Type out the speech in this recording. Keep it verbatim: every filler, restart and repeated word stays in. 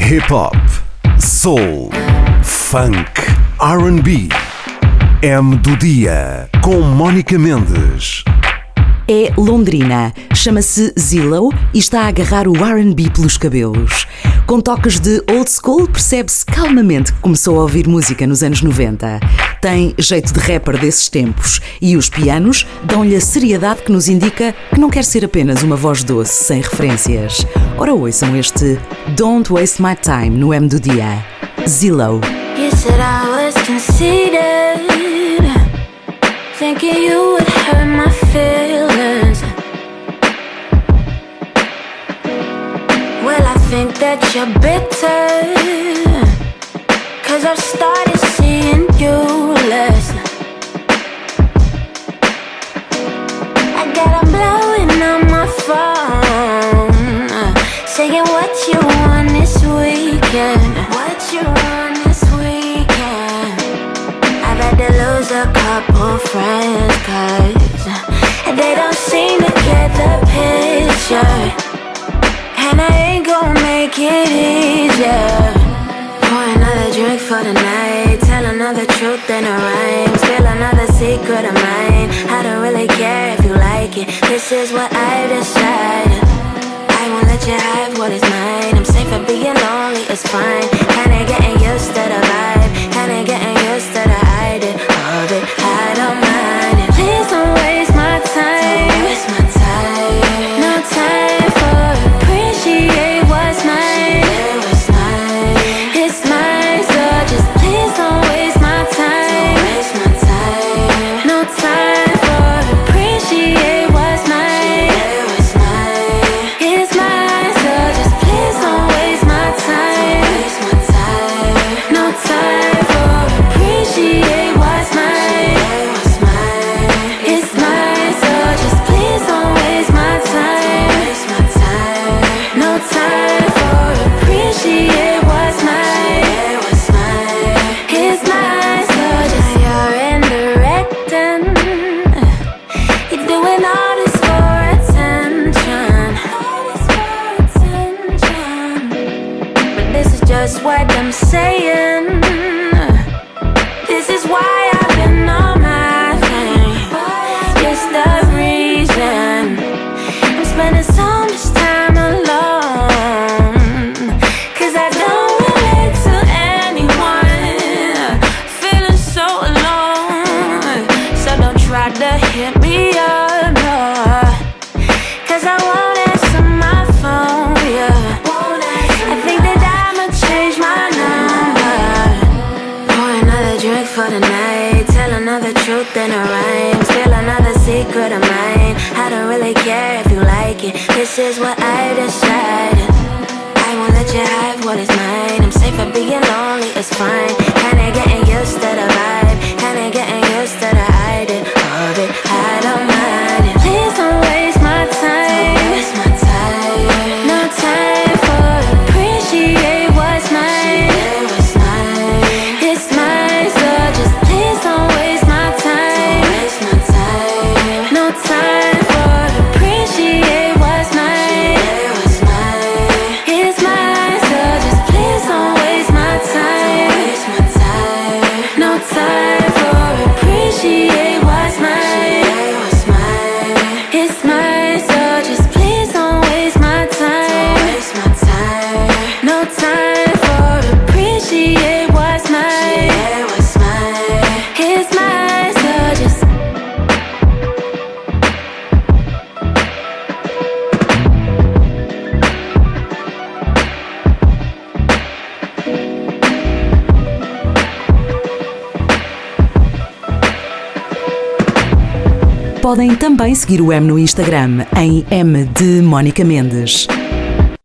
Hip-hop, soul, funk, R and B. M do Dia, com Mónica Mendes. É londrina, chama-se Zillow e está a agarrar o R and B pelos cabelos. Com toques de old school, percebe-se calmamente que começou a ouvir música nos anos noventa. Tem jeito de rapper desses tempos e os pianos dão-lhe a seriedade que nos indica que não quer ser apenas uma voz doce, sem referências. Ora, ouçam este Don't Waste My Time no M do Dia. Zillow. You said I was conceited, thinking you would hurt my feelings. Well, I think that you're bitter, 'cause I've started seeing you less. I got 'em blowing on my phone, saying what you want this weekend. What you want this weekend. I've had to lose a couple friends, 'cause they don't seem to get the picture, and I ain't gonna make it easier. Pour another drink for the night, tell another truth in a rhyme, spill another secret of mine. I don't really care if you like it, this is what I decided. I won't let you have what is mine. I'm safe for being lonely, it's fine. Kinda getting used to the vibe, kinda getting used to the idea of it. I don't mind it. Please don't waste my time. Don't waste my time. No time for appreciate what's mine. What's mine. It's mine, so just please don't waste my time. Don't waste my time. No time for appreciate what's mine. What's mine. It's mine, so just please don't waste my time. Waste my time. No time for appreciate what's mine. What's mine. It's mine, so just please don't waste my time. Waste my time. No time for appreciate what's mine. What's mine. It's mine, so just you're indirecting. You're doing all this for attention. All this for attention. But this is just what I'm saying. This is why I've been on my thing. It's the reason I'm spending so much time alone, 'cause I don't relate to anyone, feeling so alone. So don't try to hit me up, no, 'cause I won't answer my phone, yeah. I think that I'ma change my number. Pour another drink for the night, tell another truth in a rhyme, spill another secret of mine. I don't really care if you like it, this is what I decided. I won't let you have what is mine. I'm safe for being lonely, it's fine. Kinda getting used to the vibe, kinda getting used to the idea of it. I don't mind it. Please don't waste my time. Waste my time. No time for appreciate what's mine. What's mine. It's mine, so just please don't waste my time. Waste my time. No time for appreciate what's mine. What's mine. It's mine, so just please don't waste my time. Waste my time. No time for appreciate what's mine. What's mine. It's mine, so just please don't waste my time. Waste my time. No time for appreciate what's mine. What's mine. It's mine, so just Podem também seguir o M no Instagram em M de Mónica Mendes.